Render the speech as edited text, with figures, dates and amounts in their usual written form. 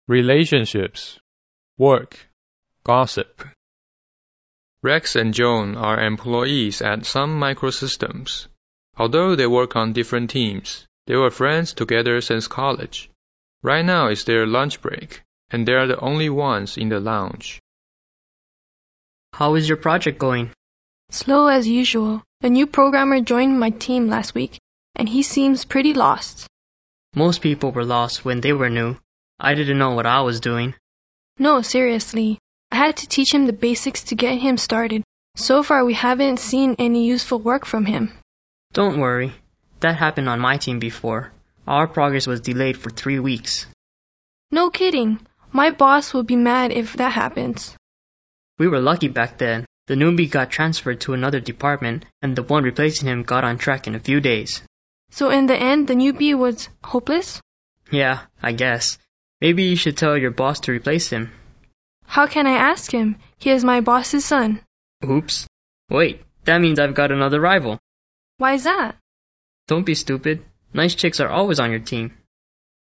relationships, work, gossip. Rex and Joan are employees at Sun Microsystems. Although they work on different teams, they were friends together since college. Right now is their lunch break, and they are the only ones in the lounge. How is your project going? Slow as usual. A new programmer joined my team last week, and he seems pretty lost. Most people were lost when they were new. I didn't know what I was doing. No, seriously. I had to teach him the basics to get him started. So far, we haven't seen any useful work from him. Don't worry. That happened on my team before. Our progress was delayed for 3 weeks. No kidding. My boss will be mad if that happens. We were lucky back then. The newbie got transferred to another department, and the one replacing him got on track in a few days. So in the end, the newbie was hopeless? Yeah, I guess. Maybe you should tell your boss to replace him. How can I ask him? He is my boss's son. Oops. Wait, that means I've got another rival. Why is that? Don't be stupid. Nice chicks are always on your team.